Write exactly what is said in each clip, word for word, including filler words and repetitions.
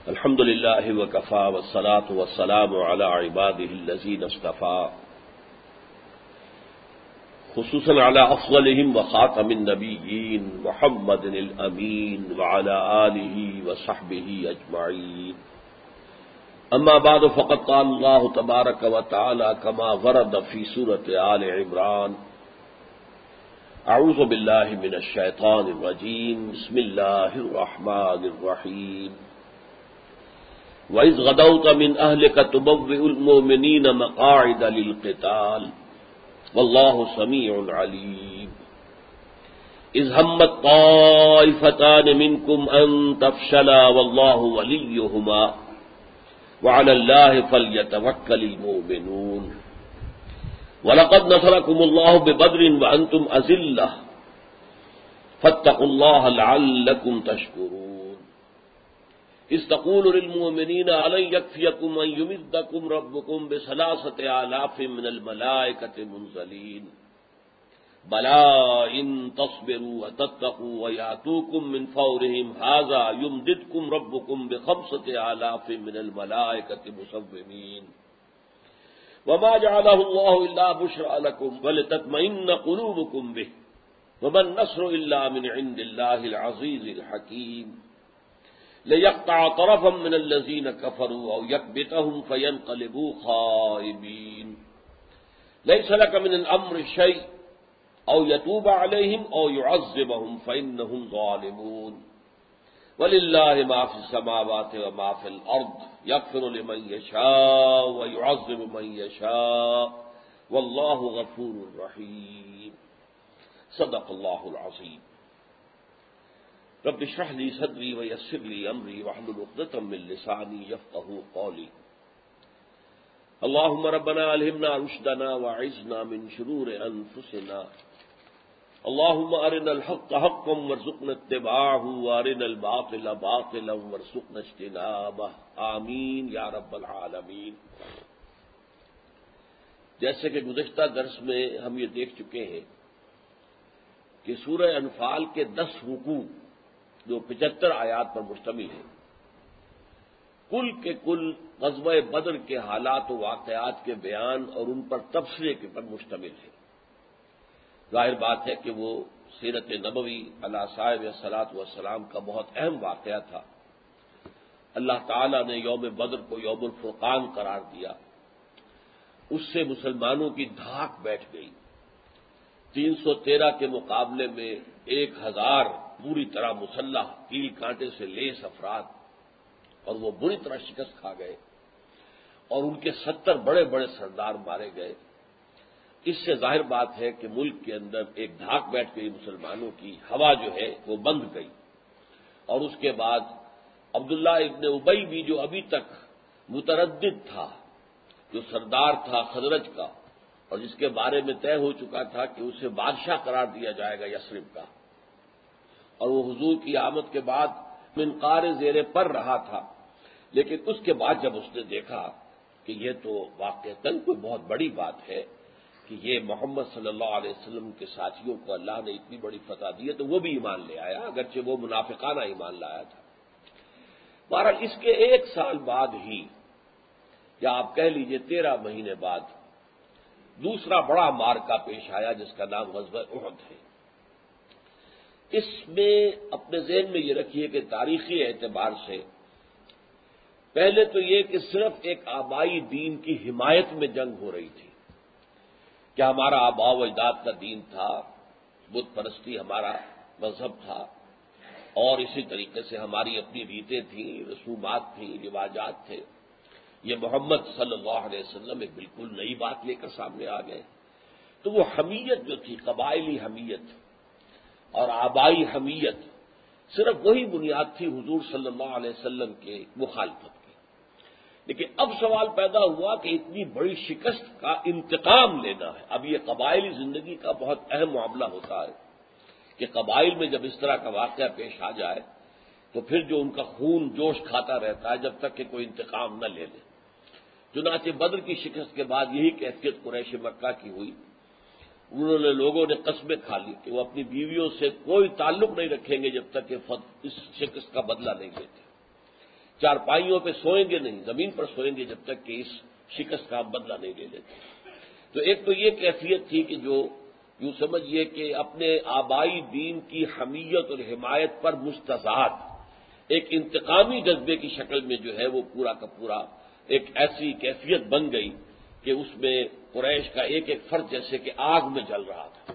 الحمد للہ وکفی والصلاة والسلام علی عباده الذین اصطفی خصوصا علی افضلهم وخاتم النبیین محمد الامین وعلی آلہ وصحبہ اجمعین اما بعد فقد قال اللہ تبارک وتعالی کما ورد فی سورۃ آل عمران اعوذ باللہ من الشیطان الرجیم بسم اللہ الرحمن الرحیم وَإِذْ غَدَوْتَ مِنْ أَهْلِكَ تُبَوِّئُ الْمُؤْمِنِينَ مَقَاعِدَ لِلْقِتَالِ وَاللَّهُ سَمِيعٌ عَلِيمٌ إِذْ هَمَّتْ طَائِفَتَانِ مِنْكُمْ أَنْ تَفْشَلَا وَاللَّهُ وَلِيُّهُمَا وَعَلَى اللَّهِ فَلْيَتَوَكَّلِ الْمُؤْمِنُونَ وَلَقَدْ نَصَرَكُمُ اللَّهُ بِبَدْرٍ وَأَنْتُمْ أَذِلَّةٌ فَاتَّقُوا اللَّهَ لَعَلَّكُمْ تَشْكُرُونَ إذ تقول للمؤمنين ألن يكفيكم أن يمدكم ربكم بثلاثة آلاف من الملائكة منزلين بلى إن تصبروا وتتقوا ويأتوكم من فورهم هذا يمددكم ربكم بخمسة آلاف من الملائكة مسومين وما جعله الله إلا بشرى لكم ولتطمئن قلوبكم به وما النصر إلا من عند الله العزيز الحكيم ليقطع طرفا من الذين كفروا أو يكبتهم فينقلبوا خائبين ليس لك من الأمر شيء أو يتوب عليهم أو يعذبهم فإنهم ظالمون ولله ما في السماوات وما في الأرض يغفر لمن يشاء ويعذب من يشاء والله غفور رحيم صدق الله العظيم رب اشرح لي صدري ويسر لي امري واحلل عقدة من لساني يفقهوا قولي اللهم ربنا الهمنا رشدنا واعذنا من شرور انفسنا اللهم ارنا الحق حقا وارزقنا اتباعه وارنا الباطل باطلا وارزقنا اجتنابه آمین یا رب العالمین۔ جیسے کہ گزشتہ درس میں ہم یہ دیکھ چکے ہیں کہ سورہ انفال کے دس رکوع جو پچہتر آیات پر مشتمل ہے، کل کے کل غزوہ بدر کے حالات و واقعات کے بیان اور ان پر تبصرے کے پر مشتمل ہے۔ ظاہر بات ہے کہ وہ سیرت نبوی علی صاحب الصلاۃ والسلام کا بہت اہم واقعہ تھا۔ اللہ تعالی نے یوم بدر کو یوم الفرقان قرار دیا، اس سے مسلمانوں کی دھاک بیٹھ گئی۔ تین سو تیرہ کے مقابلے میں ایک ہزار پوری طرح مسلح کیل کانٹے سے لیس افراد، اور وہ بری طرح شکست کھا گئے، اور ان کے ستر بڑے بڑے سردار مارے گئے۔ اس سے ظاہر بات ہے کہ ملک کے اندر ایک دھاک بیٹھ گئی مسلمانوں کی، ہوا جو ہے وہ بند گئی۔ اور اس کے بعد عبداللہ ابن ابی بھی جو ابھی تک متردد تھا، جو سردار تھا خزرج کا، اور جس کے بارے میں طے ہو چکا تھا کہ اسے بادشاہ قرار دیا جائے گا یثرب کا، اور وہ حضور کی آمد کے بعد منقار زیر پر رہا تھا، لیکن اس کے بعد جب اس نے دیکھا کہ یہ تو واقعتاً کوئی بہت بڑی بات ہے کہ یہ محمد صلی اللہ علیہ وسلم کے ساتھیوں کو اللہ نے اتنی بڑی فتح دی ہے، تو وہ بھی ایمان لے آیا، اگرچہ وہ منافقانہ ایمان لایا تھا۔ بہرحال اس کے ایک سال بعد ہی، یا آپ کہہ لیجئے تیرہ مہینے بعد، دوسرا بڑا معرکہ پیش آیا جس کا نام غزوہ احد ہے۔ اس میں اپنے ذہن میں یہ رکھیے کہ تاریخی اعتبار سے پہلے تو یہ کہ صرف ایک آبائی دین کی حمایت میں جنگ ہو رہی تھی کہ ہمارا آباء و اجداد کا دین تھا، بت پرستی ہمارا مذہب تھا، اور اسی طریقے سے ہماری اپنی ریتیں تھیں، رسومات تھیں، رواجات تھے۔ یہ محمد صلی اللہ علیہ وسلم ایک بالکل نئی بات لے کر سامنے آ گئے، تو وہ حمیت جو تھی، قبائلی حمیت اور آبائی حمیت، صرف وہی بنیاد تھی حضور صلی اللہ علیہ وسلم کے مخالفت کی۔ لیکن اب سوال پیدا ہوا کہ اتنی بڑی شکست کا انتقام لینا ہے۔ اب یہ قبائلی زندگی کا بہت اہم معاملہ ہوتا ہے کہ قبائل میں جب اس طرح کا واقعہ پیش آ جائے تو پھر جو ان کا خون جوش کھاتا رہتا ہے جب تک کہ کوئی انتقام نہ لے لے۔ چنانچہ بدر کی شکست کے بعد یہی کیفیت قریش مکہ کی ہوئی۔ انہوں نے لوگوں نے قسمیں کھا لی کہ وہ اپنی بیویوں سے کوئی تعلق نہیں رکھیں گے جب تک کہ اس شکست کا بدلہ نہیں لیتے۔ چارپائیوں پہ سوئیں گے نہیں، زمین پر سوئیں گے جب تک کہ اس شکست کا بدلہ نہیں لے لیتے۔ تو ایک تو یہ کیفیت تھی کہ جو یوں سمجھیے کہ اپنے آبائی دین کی حمیت اور حمایت پر مستضاد ایک انتقامی جذبے کی شکل میں جو ہے وہ پورا کا پورا ایک ایسی کیفیت بن گئی کہ اس میں قریش کا ایک ایک فرد جیسے کہ آگ میں جل رہا تھا۔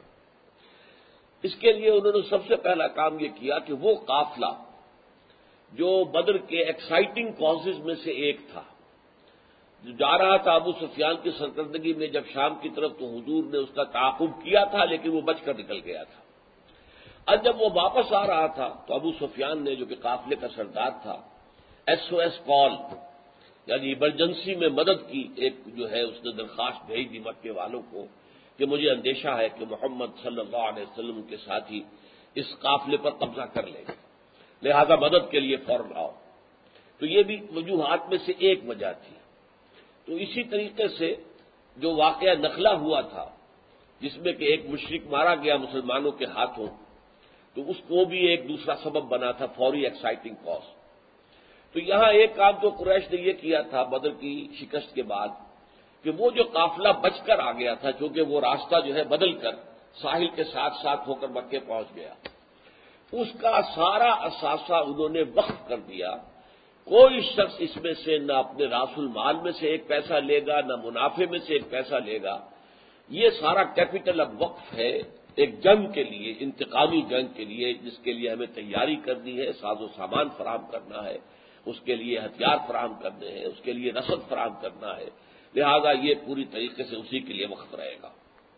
اس کے لیے انہوں نے سب سے پہلا کام یہ کیا کہ وہ قافلہ جو بدر کے ایکسائٹنگ کازز میں سے ایک تھا، جو جا رہا تھا ابو سفیان کی سرکردگی میں جب شام کی طرف، تو حضور نے اس کا تعاقب کیا تھا لیکن وہ بچ کر نکل گیا تھا۔ اب جب وہ واپس آ رہا تھا تو ابو سفیان نے جو کہ قافلے کا سردار تھا، ایس او ایس کال یعنی ایمرجنسی میں مدد کی ایک جو ہے اس نے درخواست بھیج دی مکے والوں کو کہ مجھے اندیشہ ہے کہ محمد صلی اللہ علیہ وسلم کے ساتھی اس قافلے پر قبضہ کر لیں گے، لہذا مدد کے لیے فوراً آؤ۔ تو یہ بھی وجوہات میں سے ایک وجہ تھی۔ تو اسی طریقے سے جو واقعہ نخلا ہوا تھا جس میں کہ ایک مشرک مارا گیا مسلمانوں کے ہاتھوں، تو اس کو بھی ایک دوسرا سبب بنا تھا فوری ایکسائٹنگ کاز۔ تو یہاں ایک کام تو قریش نے یہ کیا تھا بدر کی شکست کے بعد کہ وہ جو قافلہ بچ کر آ گیا تھا، چونکہ وہ راستہ جو ہے بدل کر ساحل کے ساتھ ساتھ ہو کر مکے پہنچ گیا، اس کا سارا اثاثہ انہوں نے وقف کر دیا۔ کوئی شخص اس میں سے نہ اپنے راس المال میں سے ایک پیسہ لے گا، نہ منافع میں سے ایک پیسہ لے گا۔ یہ سارا کیپٹل اب وقف ہے ایک جنگ کے لیے، انتقامی جنگ کے لیے، جس کے لیے ہمیں تیاری کرنی ہے، ساز و سامان فراہم کرنا ہے، اس کے لیے ہتھیار فراہم کرنے ہیں، اس کے لیے رسد فراہم کرنا ہے، لہذا یہ پوری طریقے سے اسی کے لیے وقت رہے گا۔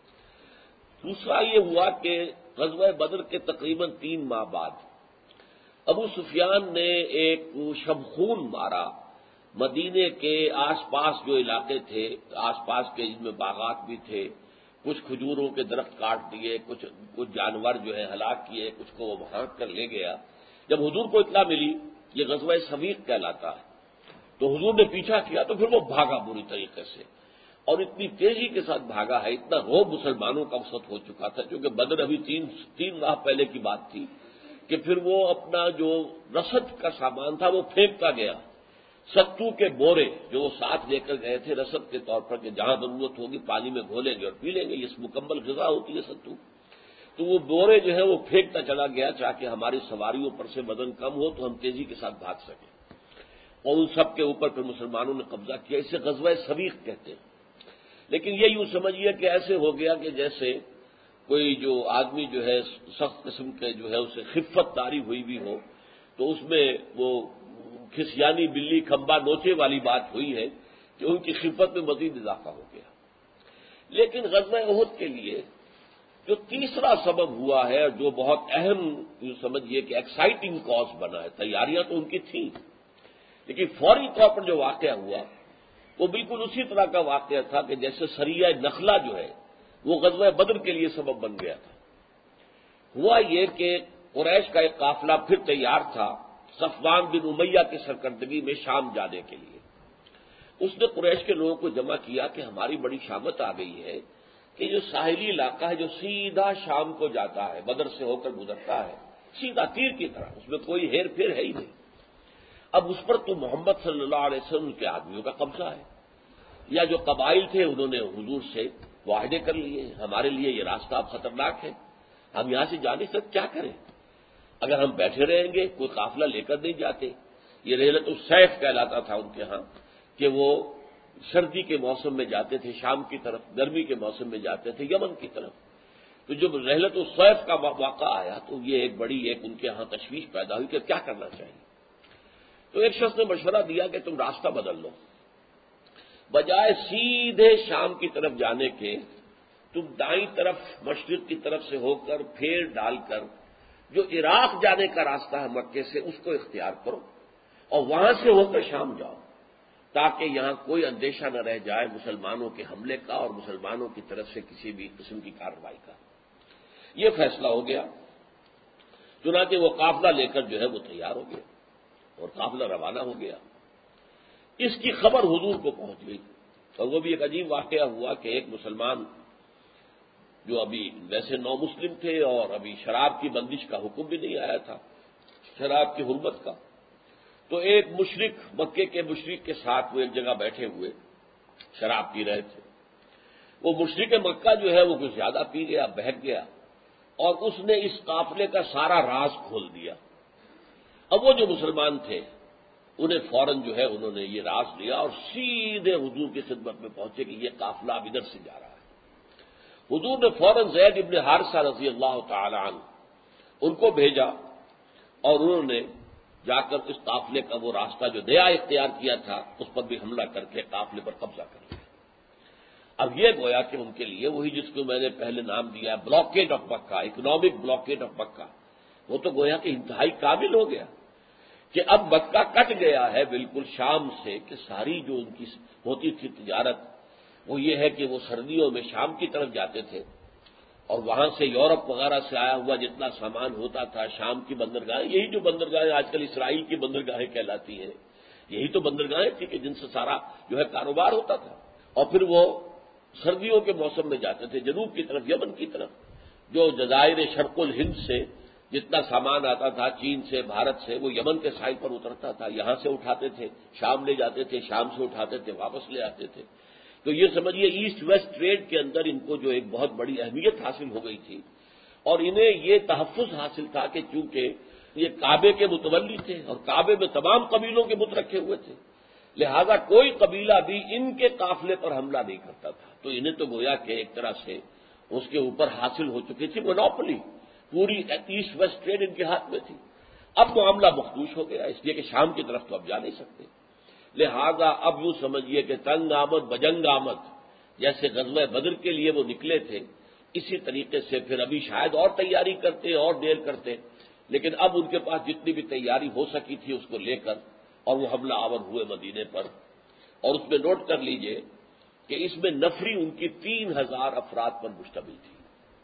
دوسرا یہ ہوا کہ غزوہ بدر کے تقریباً تین ماہ بعد ابو سفیان نے ایک شبخون مارا مدینے کے آس پاس جو علاقے تھے، آس پاس کے جن میں باغات بھی تھے، کچھ کھجوروں کے درخت کاٹ دیے، کچھ کچھ جانور جو ہے ہلاک کیے، کچھ کو وہ بھانک کر لے گیا۔ جب حضور کو اطلاع ملی، یہ غزوہ سویق کہلاتا ہے، تو حضور نے پیچھا کیا تو پھر وہ بھاگا بری طریقے سے، اور اتنی تیزی کے ساتھ بھاگا ہے، اتنا روب مسلمانوں کا وسط ہو چکا تھا، کیونکہ بدر ابھی تین تین ماہ پہلے کی بات تھی، کہ پھر وہ اپنا جو رسد کا سامان تھا وہ پھینکتا گیا۔ ستو کے بورے جو وہ ساتھ لے کر گئے تھے رسد کے طور پر کہ جہاں ضرورت ہوگی پانی میں گھولیں گے اور پی لیں گے، یہ مکمل غذا ہوتی ہے ستو، تو وہ بورے جو ہے وہ پھینکتا چلا گیا تاکہ ہماری سواریوں پر سے وزن کم ہو تو ہم تیزی کے ساتھ بھاگ سکیں، اور ان سب کے اوپر پھر مسلمانوں نے قبضہ کیا۔ اسے غزوہ سویق کہتے ہیں۔ لیکن یہ یوں سمجھیے کہ ایسے ہو گیا کہ جیسے کوئی جو آدمی جو ہے سخت قسم کے جو ہے اسے خفت طاری ہوئی بھی ہو، تو اس میں وہ کھسیانی بلی کھمبا نوچے والی بات ہوئی ہے کہ ان کی خفت میں مزید اضافہ ہو گیا۔ لیکن غزوہ احد کے لیے جو تیسرا سبب ہوا ہے، جو بہت اہم یوں سمجھیے کہ ایکسائٹنگ کاز بنا ہے، تیاریاں تو ان کی تھیں، لیکن فوری طور پر جو واقعہ ہوا وہ بالکل اسی طرح کا واقعہ تھا کہ جیسے سریہ نخلا جو ہے وہ غزوہ بدر کے لیے سبب بن گیا تھا۔ ہوا یہ کہ قریش کا ایک قافلہ پھر تیار تھا صفوان بن امیہ کی سرکردگی میں شام جانے کے لیے۔ اس نے قریش کے لوگوں کو جمع کیا کہ ہماری بڑی شامت آ گئی ہے کہ جو ساحلی علاقہ ہے جو سیدھا شام کو جاتا ہے، بدر سے ہو کر گزرتا ہے، سیدھا تیر کی طرح، اس میں کوئی ہیر پھیر ہے ہی نہیں، اب اس پر تو محمد صلی اللہ علیہ وسلم کے آدمیوں کا قبضہ ہے، یا جو قبائل تھے انہوں نے حضور سے معاہدے کر لیے، ہمارے لیے یہ راستہ اب خطرناک ہے، ہم یہاں سے جا نہیں سکتے، کیا کریں؟ اگر ہم بیٹھے رہیں گے کوئی قافلہ لے کر نہیں جاتے۔ یہ رحلت السیف کہلاتا تھا ان کے ہاں کہ وہ سردی کے موسم میں جاتے تھے شام کی طرف، گرمی کے موسم میں جاتے تھے یمن کی طرف۔ تو جب رحلت السیف کا واقعہ آیا تو یہ ایک بڑی ایک ان کے ہاں تشویش پیدا ہوئی کہ کیا کرنا چاہیے۔ تو ایک شخص نے مشورہ دیا کہ تم راستہ بدل لو، بجائے سیدھے شام کی طرف جانے کے تم دائیں طرف مشرق کی طرف سے ہو کر پھیر ڈال کر جو عراق جانے کا راستہ ہے مکے سے اس کو اختیار کرو اور وہاں سے ہو کر شام جاؤ، تاکہ یہاں کوئی اندیشہ نہ رہ جائے مسلمانوں کے حملے کا اور مسلمانوں کی طرف سے کسی بھی قسم کی کارروائی کا۔ یہ فیصلہ ہو گیا، چنانچہ وہ قافلہ لے کر جو ہے وہ تیار ہو گیا اور قافلہ روانہ ہو گیا۔ اس کی خبر حضور کو پہنچ گئی، اور وہ بھی ایک عجیب واقعہ ہوا کہ ایک مسلمان جو ابھی ویسے نو مسلم تھے اور ابھی شراب کی بندش کا حکم بھی نہیں آیا تھا، شراب کی حرمت کا، تو ایک مشرک، مکے کے مشرک کے ساتھ وہ ایک جگہ بیٹھے ہوئے شراب پی رہے تھے۔ وہ مشرک مکہ جو ہے وہ کچھ زیادہ پی گیا، بہک گیا، اور اس نے اس قافلے کا سارا راز کھول دیا۔ اب وہ جو مسلمان تھے انہیں فوراً جو ہے انہوں نے یہ راز لیا اور سیدھے حضور کی خدمت میں پہنچے کہ یہ قافلہ اب ادھر سے جا رہا ہے۔ حضور نے فوراً زید ابن حارثہ رضی اللہ تعالی عنہ ان کو بھیجا اور انہوں نے جا کر اس قافلے کا وہ راستہ جو نیا اختیار کیا تھا اس پر بھی حملہ کر کے قافلے پر قبضہ کر لیا۔ اب یہ گویا کہ ان کے لیے وہی جس کو میں نے پہلے نام دیا ہے blockade of Mecca, economic blockade of Mecca, وہ تو گویا کہ انتہائی کامل ہو گیا کہ اب مکہ کٹ گیا ہے بالکل شام سے، کہ ساری جو ان کی ہوتی تھی تجارت وہ یہ ہے کہ وہ سردیوں میں شام کی طرف جاتے تھے اور وہاں سے یورپ وغیرہ سے آیا ہوا جتنا سامان ہوتا تھا شام کی بندرگاہیں، یہی جو بندرگاہیں آج کل اسرائیل کی بندرگاہیں کہلاتی ہیں، یہی تو بندرگاہیں تھی کہ جن سے سارا جو ہے کاروبار ہوتا تھا۔ اور پھر وہ سردیوں کے موسم میں جاتے تھے جنوب کی طرف، یمن کی طرف، جو جزائر شرق الہند سے جتنا سامان آتا تھا چین سے، بھارت سے، وہ یمن کے ساحل پر اترتا تھا، یہاں سے اٹھاتے تھے، شام لے جاتے تھے، شام سے اٹھاتے تھے، واپس لے آتے تھے۔ تو یہ سمجھیے ایسٹ ویسٹ ٹریڈ کے اندر ان کو جو ایک بہت بڑی اہمیت حاصل ہو گئی تھی، اور انہیں یہ تحفظ حاصل تھا کہ چونکہ یہ کعبے کے متولی تھے اور کعبے میں تمام قبیلوں کے بت رکھے ہوئے تھے، لہذا کوئی قبیلہ بھی ان کے قافلے پر حملہ نہیں کرتا تھا، تو انہیں تو گویا کہ ایک طرح سے اس کے اوپر حاصل ہو چکی تھی مونوپلی، پوری ایسٹ ویسٹ ٹریڈ ان کے ہاتھ میں تھی۔ اب معاملہ مخدوش ہو گیا اس لیے کہ شام کی طرف تو اب جا نہیں سکتے، لہذا اب یوں سمجھیے کہ تنگ آمد بجنگ آمد، جیسے غزوہ بدر کے لیے وہ نکلے تھے اسی طریقے سے پھر ابھی شاید اور تیاری کرتے اور دیر کرتے، لیکن اب ان کے پاس جتنی بھی تیاری ہو سکی تھی اس کو لے کر اور وہ حملہ آور ہوئے مدینے پر۔ اور اس میں نوٹ کر لیجئے کہ اس میں نفری ان کی تین ہزار افراد پر مشتمل تھی،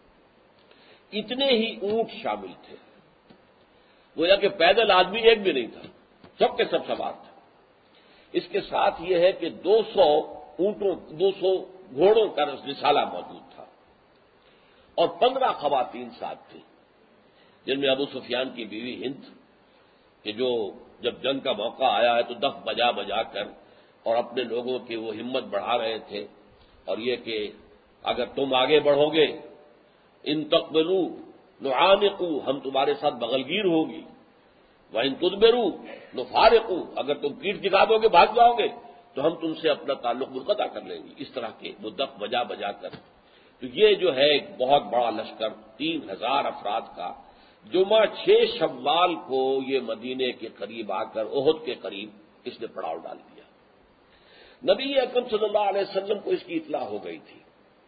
اتنے ہی اونٹ شامل تھے، گویا کہ پیدل آدمی ایک بھی نہیں تھا، سب کے سب سوار تھے۔ اس کے ساتھ یہ ہے کہ دو سو اونٹوں دو سو گھوڑوں کا رسالہ موجود تھا اور پندرہ خواتین ساتھ تھیں، جن میں ابو سفیان کی بیوی ہند کہ جو جب جنگ کا موقع آیا ہے تو دف بجا بجا کر اور اپنے لوگوں کی وہ ہمت بڑھا رہے تھے، اور یہ کہ اگر تم آگے بڑھو گے ان تقبلوا نعانقوا، ہم تمہارے ساتھ بغلگیر ہوگی، وَإِن تُدْبِرُوا نُفَارِقُوا، اگر تم پیٹ دکھا دو گے بھاگ جاؤ گے تو ہم تم سے اپنا تعلق منقطع کر لیں گے، اس طرح کے وہ دف بجا بجا کر۔ تو یہ جو ہے ایک بہت بڑا لشکر تین ہزار افراد کا جمعہ چھ شوال کو یہ مدینے کے قریب آ کر احد کے قریب اس نے پڑاؤ ڈال دیا۔ نبی اکرم صلی اللہ علیہ وسلم کو اس کی اطلاع ہو گئی تھی۔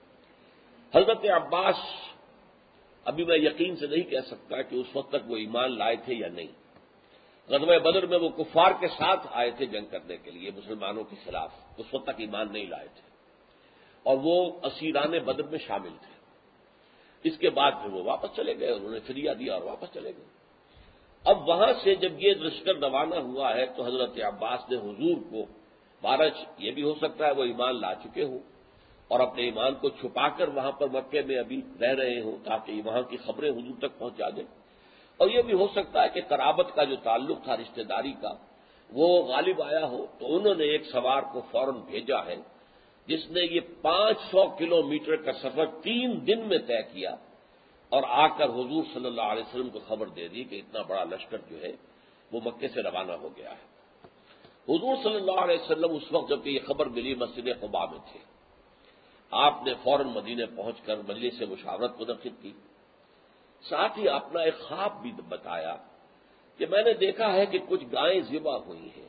حضرت عباس، ابھی میں یقین سے نہیں کہہ سکتا کہ اس وقت تک وہ ایمان لائے تھے یا نہیں، غزوہ بدر میں وہ کفار کے ساتھ آئے تھے جنگ کرنے کے لیے مسلمانوں کے خلاف، اس وقت تک ایمان نہیں لائے تھے اور وہ اسیران بدر میں شامل تھے۔ اس کے بعد پھر وہ واپس چلے گئے، انہوں نے فدیہ دیا اور واپس چلے گئے۔ اب وہاں سے جب یہ لشکر روانہ ہوا ہے تو حضرت عباس نے حضور کو بارش، یہ بھی ہو سکتا ہے وہ ایمان لا چکے ہوں اور اپنے ایمان کو چھپا کر وہاں پر مکے میں ابھی رہ رہے ہوں تاکہ وہاں کی خبریں حضور تک پہنچا دیں، اور یہ بھی ہو سکتا ہے کہ قرابت کا جو تعلق تھا رشتہ داری کا وہ غالب آیا ہو، تو انہوں نے ایک سوار کو فوراً بھیجا ہے جس نے یہ پانچ سو کلو میٹر کا سفر تین دن میں طے کیا اور آ کر حضور صلی اللہ علیہ وسلم کو خبر دے دی کہ اتنا بڑا لشکر جو ہے وہ مکے سے روانہ ہو گیا ہے۔ حضور صلی اللہ علیہ وسلم اس وقت جب کہ یہ خبر ملی مسجد قباء میں تھے، آپ نے فوراً مدینے پہنچ کر مجلس سے مشاورت منعقد کی، ساتھ ہی اپنا ایک خواب بھی بتایا کہ میں نے دیکھا ہے کہ کچھ گائیں ذبح ہوئی ہیں،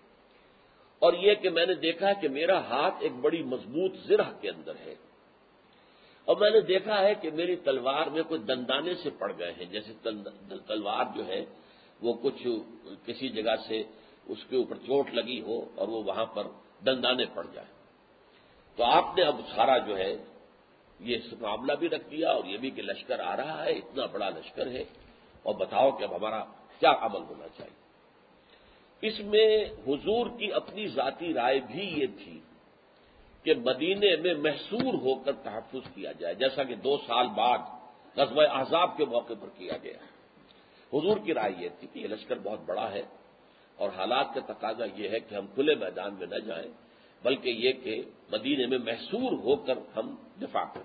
اور یہ کہ میں نے دیکھا ہے کہ میرا ہاتھ ایک بڑی مضبوط زرہ کے اندر ہے، اور میں نے دیکھا ہے کہ میری تلوار میں کوئی دندانے سے پڑ گئے ہیں، جیسے تلوار جو ہے وہ کچھ کسی جگہ سے اس کے اوپر چوٹ لگی ہو اور وہ وہاں پر دندانے پڑ جائیں۔ تو آپ نے اب سارا جو ہے یہ معاملہ بھی رکھ دیا اور یہ بھی کہ لشکر آ رہا ہے، اتنا بڑا لشکر ہے، اور بتاؤ کہ اب ہمارا کیا عمل ہونا چاہیے۔ اس میں حضور کی اپنی ذاتی رائے بھی یہ تھی کہ مدینے میں محصور ہو کر تحفظ کیا جائے، جیسا کہ دو سال بعد غزوہ احزاب کے موقع پر کیا گیا۔ حضور کی رائے یہ تھی کہ یہ لشکر بہت بڑا ہے اور حالات کا تقاضا یہ ہے کہ ہم کھلے میدان میں نہ جائیں، بلکہ یہ کہ مدینے میں محصور ہو کر ہم دفاع کریں۔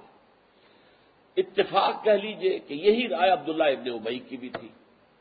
اتفاق کہہ لیجئے کہ یہی رائے عبداللہ ابن ابی کی بھی تھی۔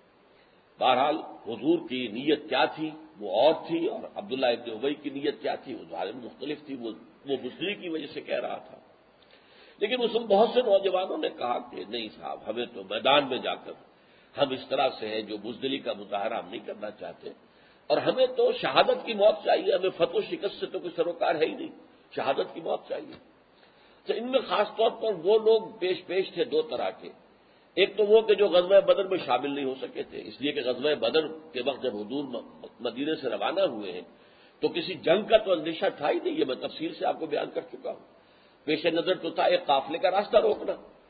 بہرحال حضور کی نیت کیا تھی وہ اور تھی، اور عبداللہ ابن ابی کی نیت کیا تھی وہ ظاہر مختلف تھی، وہ وہ بزدلی کی وجہ سے کہہ رہا تھا۔ لیکن اس وقت بہت سے نوجوانوں نے کہا کہ نہیں صاحب، ہمیں تو میدان میں جا کر ہم اس طرح سے ہیں جو بزدلی کا مظاہرہ ہم نہیں کرنا چاہتے، اور ہمیں تو شہادت کی موت چاہیے، ہمیں فتح و شکست سے تو کوئی سروکار ہے ہی نہیں، شہادت کی موت چاہیے۔ تو ان میں خاص طور پر وہ لوگ پیش پیش تھے دو طرح کے، ایک تو وہ کہ جو غزوہ بدر میں شامل نہیں ہو سکے تھے، اس لیے کہ غزوہ بدر کے وقت جب حضور مدینے سے روانہ ہوئے ہیں تو کسی جنگ کا تو اندیشہ تھا ہی نہیں، یہ میں تفصیل سے آپ کو بیان کر چکا ہوں۔ پیش نظر تو تھا ایک قافلے کا راستہ روکنا،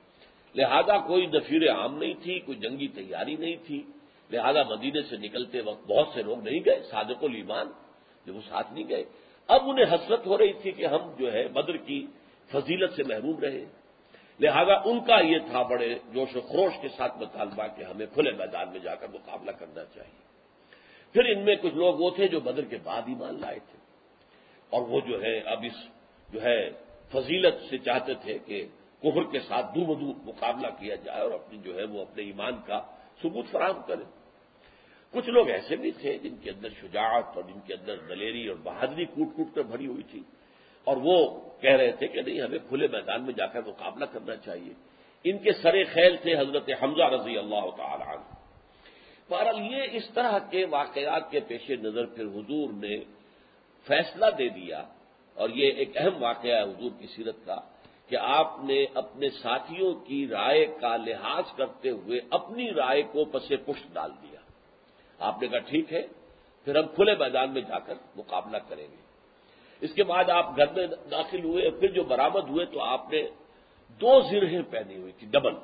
لہذا کوئی نفیر عام نہیں تھی، کوئی جنگی تیاری نہیں تھی، لہذا مدینے سے نکلتے وقت بہت سے لوگ نہیں گئے، صادق الایمان جو وہ ساتھ نہیں گئے۔ اب انہیں حسرت ہو رہی تھی کہ ہم جو ہے بدر کی فضیلت سے محروم رہے، لہذا ان کا یہ تھا بڑے جوش و خروش کے ساتھ مطالبہ کہ ہمیں کھلے میدان میں جا کر مقابلہ کرنا چاہیے۔ پھر ان میں کچھ لوگ وہ تھے جو بدر کے بعد ایمان لائے تھے، اور وہ جو ہے اب اس جو ہے فضیلت سے چاہتے تھے کہ کفر کے ساتھ دو بدو مقابلہ کیا جائے اور اپنی جو ہے وہ اپنے ایمان کا ثبوت فراہم کریں۔ کچھ لوگ ایسے بھی تھے جن کے اندر شجاعت اور جن کے اندر دلیری اور بہادری کوٹ کوٹ کر بھری ہوئی تھی، اور وہ کہہ رہے تھے کہ نہیں، ہمیں کھلے میدان میں جا کر مقابلہ کرنا چاہیے۔ ان کے سر خیل تھے حضرت حمزہ رضی اللہ تعالی عنہ۔ بہرحال یہ اس طرح کے واقعات کے پیش نظر پھر حضور نے فیصلہ دے دیا، اور یہ ایک اہم واقعہ ہے حضور کی سیرت کا کہ آپ نے اپنے ساتھیوں کی رائے کا لحاظ کرتے ہوئے اپنی رائے کو پس پشت ڈال دیا۔ آپ نے کہا ٹھیک ہے، پھر ہم کھلے میدان میں جا کر مقابلہ کریں گے۔ اس کے بعد آپ گھر میں داخل ہوئے، پھر جو برآمد ہوئے تو آپ نے دو زرہیں پہنی ہوئی تھی ڈبل۔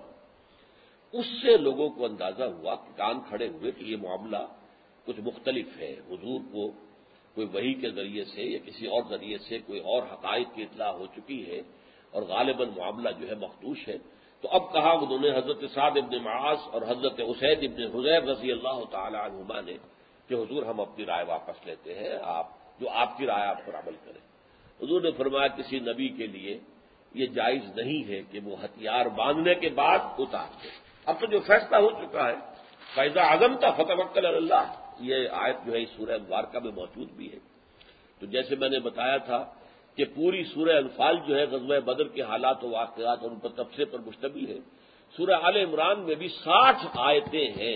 اس سے لوگوں کو اندازہ ہوا کہ کان کھڑے ہوئے کہ یہ معاملہ کچھ مختلف ہے، حضور کو کوئی وحی کے ذریعے سے یا کسی اور ذریعے سے کوئی اور حقائق کی اطلاع ہو چکی ہے، اور غالباً معاملہ جو ہے مخدوش ہے۔ تو اب کہا انہوں نے حضرت سعد ابن معاذ اور حضرت اسید ابن حضیر رضی اللہ تعالی عنہما نے کہ حضور ہم اپنی رائے واپس لیتے ہیں، آپ جو آپ کی رائے آپ پر عمل کریں۔ حضور نے فرمایا کسی نبی کے لیے یہ جائز نہیں ہے کہ وہ ہتھیار باندھنے کے بعد اتار دے، اب تو جو فیصلہ ہو چکا ہے، فَإِذَا عَزَمْتَ فَتَوَكَّلْ عَلَى اللَّهِ، یہ آیت جو ہے اس سورہ مبارکہ میں موجود بھی ہے۔ تو جیسے میں نے بتایا تھا کہ پوری سورہ انفال جو ہے غزوہ بدر کے حالات و واقعات اور ان پر تبصرے پر مشتمل ہے۔ سورہ آل عمران میں بھی ساٹھ آیتیں ہیں،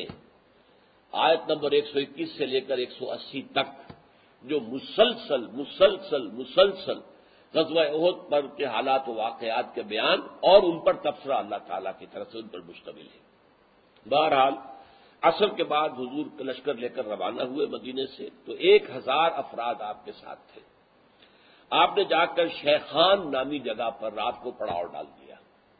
آیت نمبر ایک سو اکیس سے لے کر ایک سو اسی تک، جو مسلسل مسلسل مسلسل غزوہ احد پر کے حالات و واقعات کے بیان اور ان پر تبصرہ اللہ تعالیٰ کی طرف سے ان پر مشتمل ہے۔ بہرحال عصر کے بعد حضور کا لشکر لے کر روانہ ہوئے مدینے سے، تو ایک ہزار افراد آپ کے ساتھ تھے۔ آپ نے جا کر شیخان نامی جگہ پر رات کو پڑاؤ ڈال دیا۔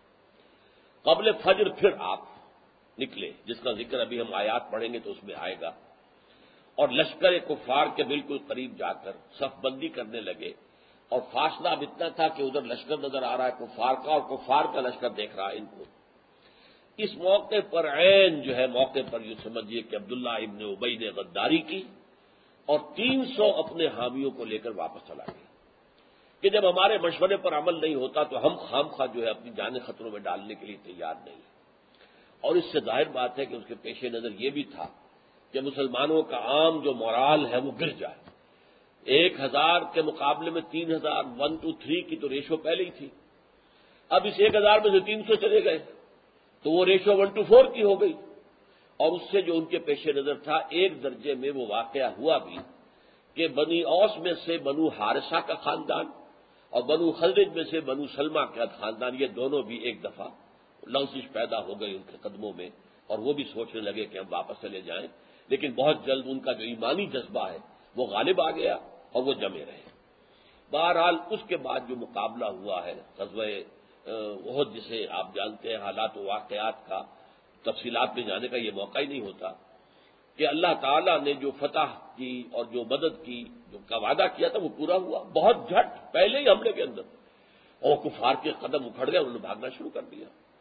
قبل فجر پھر آپ نکلے، جس کا ذکر ابھی ہم آیات پڑھیں گے تو اس میں آئے گا، اور لشکر کفار کے بالکل قریب جا کر صف بندی کرنے لگے، اور فاصلہ اب اتنا تھا کہ ادھر لشکر نظر آ رہا ہے کفار کا، اور کفار کا لشکر دیکھ رہا ہے ان کو۔ اس موقع پر عین جو ہے موقع پر یوں سمجھیے کہ عبداللہ ابن ابی نے غداری کی اور تین سو اپنے حامیوں کو لے کر واپس چلا گیا کہ جب ہمارے مشورے پر عمل نہیں ہوتا تو ہم خام خواہ جو ہے اپنی جانیں خطروں میں ڈالنے کے لیے تیار نہیں۔ اور اس سے ظاہر بات ہے کہ اس کے پیش نظر یہ بھی تھا کہ مسلمانوں کا عام جو مورال ہے وہ گر جائے۔ ایک ہزار کے مقابلے میں تین ہزار ون ٹو تھری کی تو ریشو پہلے ہی تھی، اب اس ایک ہزار میں سے تین سو چلے گئے تو وہ ریشو ون ٹو فور کی ہو گئی۔ اور اس سے جو ان کے پیش نظر تھا ایک درجے میں وہ واقعہ ہوا بھی کہ بنی اوس میں سے بنو حارثہ کا خاندان اور بنو خزرج میں سے بنو سلمہ کا خاندان، یہ دونوں بھی ایک دفعہ لغزش پیدا ہو گئی ان کے قدموں میں، اور وہ بھی سوچنے لگے کہ ہم واپس چلے جائیں، لیکن بہت جلد ان کا جو ایمانی جذبہ ہے وہ غالب آ گیا اور وہ جمے رہے۔ بہرحال اس کے بعد جو مقابلہ ہوا ہے غزوہ احد، جسے آپ جانتے ہیں، حالات و واقعات کا تفصیلات میں جانے کا یہ موقع ہی نہیں ہوتا، کہ اللہ تعالیٰ نے جو فتح کی اور جو مدد کی جو کا وعدہ کیا تھا وہ پورا ہوا بہت جھٹ پہلے ہی حملے کے اندر، اور کفار کے قدم اکھڑ گئے، انہوں نے بھاگنا شروع کر دیا۔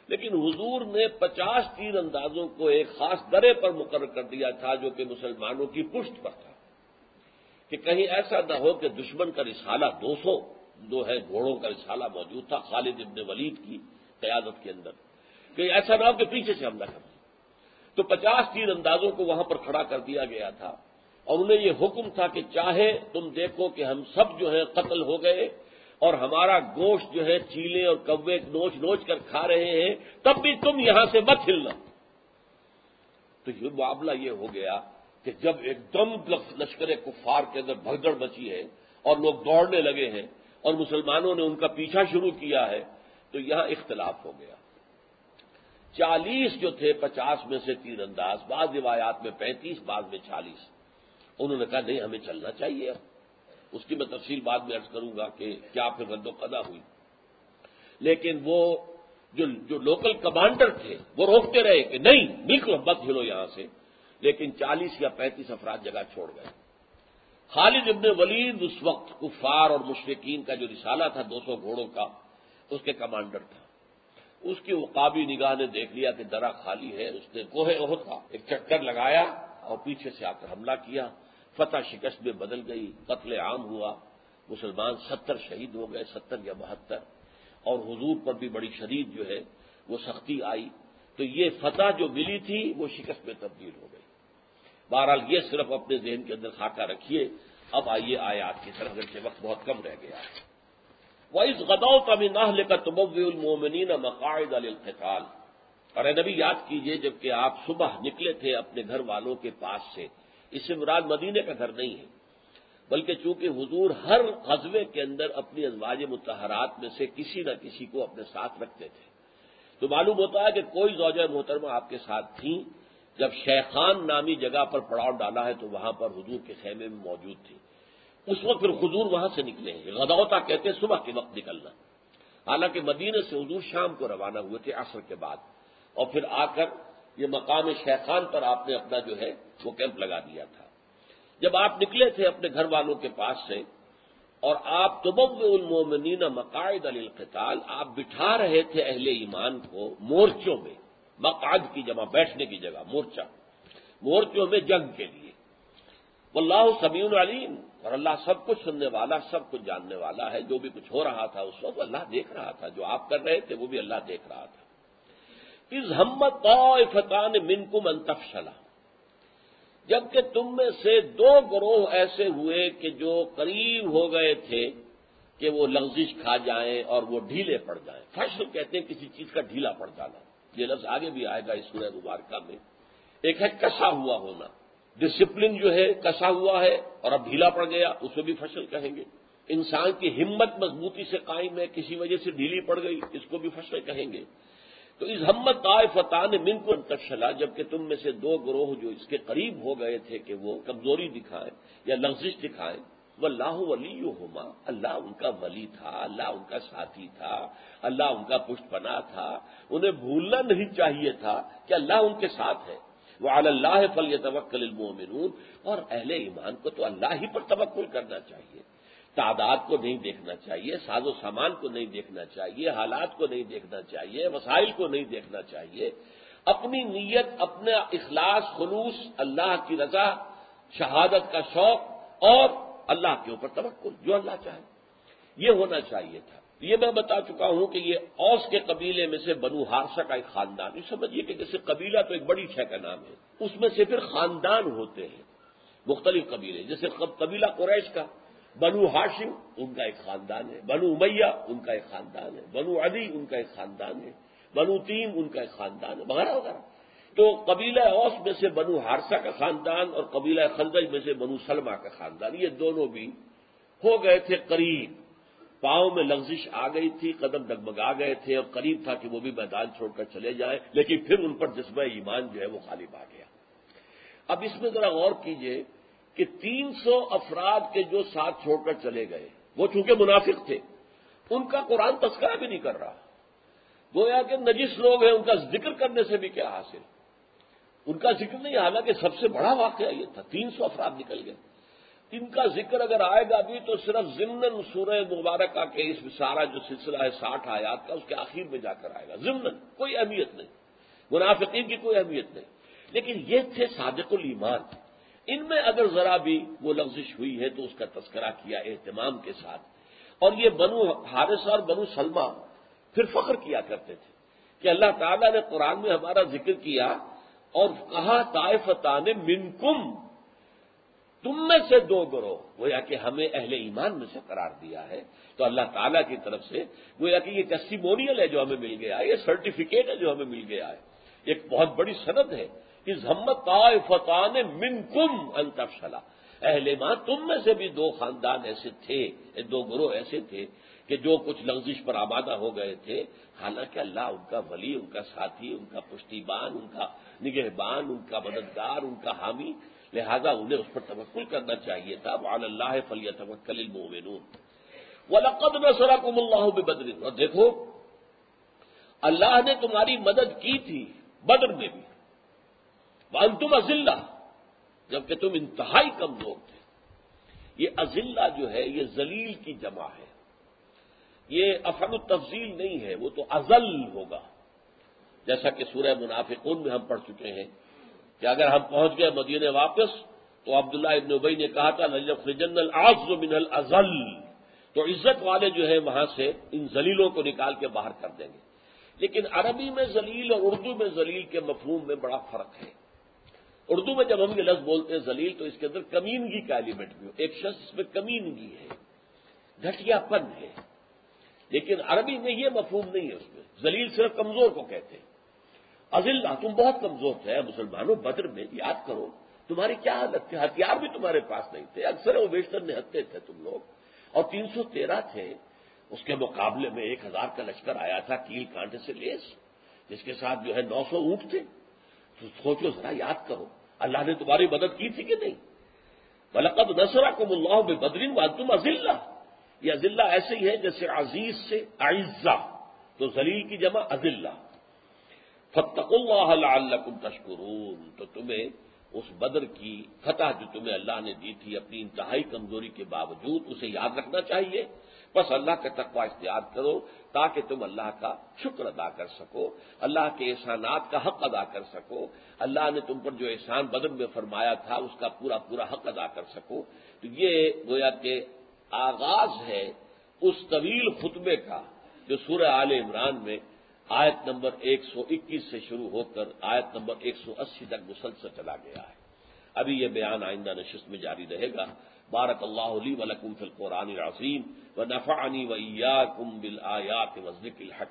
لیکن حضور نے پچاس تیر اندازوں کو ایک خاص درے پر مقرر کر دیا تھا جو کہ مسلمانوں کی پشت پر تھا، کہ کہیں ایسا نہ ہو کہ دشمن کا رسالہ دو سو جو ہے گھوڑوں کا رسالہ موجود تھا خالد ابن ولید کی قیادت کے اندر، کہ ایسا نہ ہو کہ پیچھے سے حملہ کر دیں۔ تو پچاس تیر اندازوں کو وہاں پر کھڑا کر دیا گیا تھا، اور انہیں یہ حکم تھا کہ چاہے تم دیکھو کہ ہم سب جو ہے قتل ہو گئے اور ہمارا گوشت جو ہے چیلے اور کوے نوچ نوچ کر کھا رہے ہیں، تب بھی تم یہاں سے مت ہلنا۔ تو یہ معاملہ یہ ہو گیا کہ جب ایک دم لشکر کفار کے اندر بھگدڑ مچی ہے اور لوگ دوڑنے لگے ہیں اور مسلمانوں نے ان کا پیچھا شروع کیا ہے، تو یہاں اختلاف ہو گیا۔ چالیس جو تھے پچاس میں سے تیر انداز، بعض روایات میں پینتیس، بعض میں چالیس، انہوں نے کہا نہیں ہمیں چلنا چاہیے۔ اس کی میں تفصیل بعد میں عرض کروں گا کہ کیا پھر رد و قضا ہوئی، لیکن وہ جو جو لوکل کمانڈر تھے وہ روکتے رہے کہ نہیں نکلو مت ہلو یہاں سے، لیکن چالیس یا پینتیس افراد جگہ چھوڑ گئے۔ خالد ابن ولید اس وقت کفار اور مشرکین کا جو رسالہ تھا دو سو گھوڑوں کا، اس کے کمانڈر تھا۔ اس کی عقابی نگاہ نے دیکھ لیا کہ درہ خالی ہے، اس نے کوہ احد کا ایک چکر لگایا اور پیچھے سے آ کر حملہ کیا۔ فتح شکست میں بدل گئی، قتل عام ہوا، مسلمان ستر شہید ہو گئے، ستر یا بہتر، اور حضور پر بھی بڑی شدید جو ہے وہ سختی آئی۔ تو یہ فتح جو ملی تھی وہ شکست میں تبدیل ہو گئی۔ بہرحال یہ صرف اپنے ذہن کے اندر خاکہ رکھیے۔ اب آئیے آیات کی طرف، اگرچہ وقت بہت کم رہ گیا ہے۔ وَإِذْ غَدَوْتَ مِنْ أَهْلِكَ تُبَوِّئُ الْمُؤْمِنِينَ مَقَاعِدَ لِلْقِتَالِ، اور اے نبی یاد کیجئے جبکہ آپ صبح نکلے تھے اپنے گھر والوں کے پاس سے، اس سے مراد مدینے کا گھر نہیں ہے، بلکہ چونکہ حضور ہر غزوے کے اندر اپنی ازواج مطہرات میں سے کسی نہ کسی کو اپنے ساتھ رکھتے تھے، تو معلوم ہوتا ہے کہ کوئی زوجہ محترمہ آپ کے ساتھ تھیں۔ جب شیخان نامی جگہ پر پڑاؤ ڈالا ہے تو وہاں پر حضور کے خیمے میں موجود تھی، اس وقت پھر حضور وہاں سے نکلے ہیں۔ غدوتا کہتے ہیں صبح کے وقت نکلنا، حالانکہ مدینے سے حضور شام کو روانہ ہوئے تھے عصر کے بعد، اور پھر آ کر یہ مقام شیخان پر آپ نے اپنا جو ہے وہ کیمپ لگا دیا تھا۔ جب آپ نکلے تھے اپنے گھر والوں کے پاس سے، اور آپ تبوئ المؤمنین مقاعد للقتال، آپ بٹھا رہے تھے اہل ایمان کو مورچوں میں، مقعد کی جمع بیٹھنے کی جگہ، مورچہ، مورچوں میں جنگ کے لیے۔ واللہ سمیع علیم، اور اللہ سب کچھ سننے والا، سب کچھ جاننے والا ہے۔ جو بھی کچھ ہو رہا تھا اس وقت اللہ دیکھ رہا تھا، جو آپ کر رہے تھے وہ بھی اللہ دیکھ رہا تھا۔ اذ ہمت طائفتان منکم ان تفشلا، جبکہ تم میں سے دو گروہ ایسے ہوئے کہ جو قریب ہو گئے تھے کہ وہ لغزش کھا جائیں اور وہ ڈھیلے پڑ جائیں۔ فشل کہتے ہیں کسی چیز کا ڈھیلا پڑ جانا، یہ لفظ آگے بھی آئے گا اس سورہ مبارکہ میں۔ ایک ہے کسا ہوا ہونا، ڈسپلن جو ہے کسا ہوا ہے اور اب ڈھیلا پڑ گیا، اسے بھی فشل کہیں گے۔ انسان کی ہمت مضبوطی سے قائم ہے، کسی وجہ سے ڈھیلی پڑ گئی، اس کو بھی فشل کہیں گے۔ تو اس ہمت طائفتان منکم ان تفشلا، جبکہ تم میں سے دو گروہ جو اس کے قریب ہو گئے تھے کہ وہ کمزوری دکھائیں یا لغزش دکھائیں، واللہ ولیہما، اللہ ان کا ولی تھا، اللہ ان کا ساتھی تھا، اللہ ان کا پشت پناہ تھا۔ انہیں بھولنا نہیں چاہیے تھا کہ اللہ ان کے ساتھ ہے۔ وعلی اللہ فلیتوکل المؤمنون، اور اہل ایمان کو تو اللہ ہی پر توکل کرنا چاہیے، تعداد کو نہیں دیکھنا چاہیے، ساز و سامان کو نہیں دیکھنا چاہیے، حالات کو نہیں دیکھنا چاہیے، وسائل کو نہیں دیکھنا چاہیے۔ اپنی نیت، اپنا اخلاص، خلوص، اللہ کی رضا، شہادت کا شوق اور اللہ کے اوپر توکل، جو اللہ چاہے، یہ ہونا چاہیے تھا۔ یہ میں بتا چکا ہوں کہ یہ اوس کے قبیلے میں سے بنو حارثہ کا ایک خاندان، یہ سمجھیے کہ جیسے قبیلہ تو ایک بڑی شے کا نام ہے، اس میں سے پھر خاندان ہوتے ہیں مختلف قبیلے، جیسے قبیلہ قریش کا بنو ہاشم ان کا ایک خاندان ہے، بنو امیہ ان کا ایک خاندان ہے، بنو عدی ان کا ایک خاندان ہے، بنو تیم ان کا ایک خاندان ہے، وغیرہ وغیرہ۔ تو قبیلہ اوس میں سے بنو حارثہ کا خاندان اور قبیلہ خزرج میں سے بنو سلمہ کا خاندان، یہ دونوں بھی ہو گئے تھے قریب، پاؤں میں لغزش آ گئی تھی، قدم ڈگمگا گئے تھے اور قریب تھا کہ وہ بھی میدان چھوڑ کر چلے جائیں، لیکن پھر ان پر جذبہ ایمان جو ہے وہ غالب آ گیا۔ اب اس میں ذرا غور کیجئے کہ تین سو افراد کے جو ساتھ چھوڑ کر چلے گئے، وہ چونکہ منافق تھے، ان کا قرآن تذکرہ بھی نہیں کر رہا، گویا کہ نجس لوگ ہیں، ان کا ذکر کرنے سے بھی کیا حاصل، ان کا ذکر نہیں، حالانکہ سب سے بڑا واقعہ یہ تھا، تین سو افراد نکل گئے۔ ان کا ذکر اگر آئے گا بھی تو صرف ضمناً سورہ مبارکہ کے اس سارا جو سلسلہ ہے ساٹھ آیات کا اس کے آخر میں جا کر آئے گا ضمناً، کوئی اہمیت نہیں، منافقین کی کوئی اہمیت نہیں۔ لیکن یہ تھے صادق الایمان، ان میں اگر ذرا بھی وہ لغزش ہوئی ہے تو اس کا تذکرہ کیا اہتمام کے ساتھ۔ اور یہ بنو حارث اور بنو سلمہ پھر فخر کیا کرتے تھے کہ اللہ تعالیٰ نے قرآن میں ہمارا ذکر کیا اور کہا طائفتان منکم، تم میں سے دو گروہ، گویا کہ ہمیں اہل ایمان میں سے قرار دیا ہے۔ تو اللہ تعالیٰ کی طرف سے گویا کہ یہ ٹیسٹیمونیل ہے جو ہمیں مل گیا ہے، یہ سرٹیفکیٹ ہے جو ہمیں مل گیا ہے، ایک بہت بڑی سند ہے کہ ہمت طائفتان منکم ان تفشلا، اہل ایمان تم میں سے بھی دو خاندان ایسے تھے، دو گروہ ایسے تھے کہ جو کچھ لغزش پر آمادہ ہو گئے تھے، حالانکہ اللہ ان کا ولی، ان کا ساتھی، ان کا پشتیبان، ان کا نگہبان، ان کا مددگار، ان کا حامی، لہذا انہیں اس پر توکل کرنا چاہیے تھا۔ وعلی اللہ فلیتوکل المؤمنون وَلَقَدْ نَصَرَكُمُ اللَّهُ بِبَدْرٍ، اور دیکھو اللہ نے تمہاری مدد کی تھی بدر میں بھی، وَأَنْتُمْ أَذِلَّةٌ، جبکہ تم انتہائی کمزور تھے۔ یہ اذلہ جو ہے یہ ذلیل کی جمع ہے، یہ افعل التفضیل نہیں ہے، وہ تو ازل ہوگا، جیسا کہ سورہ منافقون میں ہم پڑھ چکے ہیں کہ اگر ہم پہنچ گئے مدینے واپس تو عبداللہ ابن ابی نے کہا تھا لَيَخْرِجَنَّ الْأَعَزُّ مِنَ الْأَذَلِّ، تو عزت والے جو ہیں وہاں سے ان ذلیلوں کو نکال کے باہر کر دیں گے۔ لیکن عربی میں ذلیل اور اردو میں ذلیل کے مفہوم میں بڑا فرق ہے۔ اردو میں جب ہم یہ لفظ بولتے ہیں ذلیل تو اس کے اندر کمینگی کا ایلیمنٹ بھی ہو، ایک شخص اس میں کمینگی ہے، گھٹیا پن ہے، لیکن عربی میں یہ مفہوم نہیں ہے، اس میں ذلیل صرف کمزور کو کہتے ہیں۔ اذلہ تم بہت کمزور تھے مسلمانوں، بدر میں یاد کرو تمہاری کیا حالت تھی، ہتھیار بھی تمہارے پاس نہیں تھے، اکثر و بیشتر نہتے تھے تم لوگ، اور تین سو تیرہ تھے، اس کے مقابلے میں ایک ہزار کا لشکر آیا تھا کیل کانٹے سے لیس، جس کے ساتھ جو ہے نو سو اونٹ تھے۔ تو سوچو ذرا، یاد کرو اللہ نے تمہاری مدد کی تھی کہ نہیں؟ وَلَقَدْ نَصَرَكُمُ اللَّهُ بِبَدْرٍ وَأَنْتُمْ أَذِلَّةٌ، یہ اذلہ ایسے ہی ہے جیسے عزیز سے اعزہ، تو ذلیل کی جمع اذلہ۔ فَاتَّقُوا اللَّهَ لَعَلَّكُمْ تَشْكُرُونَ، تو تمہیں اس بدر کی فتح جو تمہیں اللہ نے دی تھی اپنی انتہائی کمزوری کے باوجود، اسے یاد رکھنا چاہیے۔ بس اللہ کا تقوی اختیار کرو تاکہ تم اللہ کا شکر ادا کر سکو، اللہ کے احسانات کا حق ادا کر سکو، اللہ نے تم پر جو احسان بدر میں فرمایا تھا اس کا پورا پورا حق ادا کر سکو۔ تو یہ گویا کہ آغاز ہے اس طویل خطبے کا جو سورہ آل عمران میں آیت نمبر ایک سو اکیس سے شروع ہو کر آیت نمبر ایک سو اسی تک مسلسل چلا گیا ہے۔ ابھی یہ بیان آئندہ نشست میں جاری رہے گا۔ بارک اللہ لی و لکم فی القرآن العظیم ونفعنی و ایاکم بالآیات والذکر الحکیم۔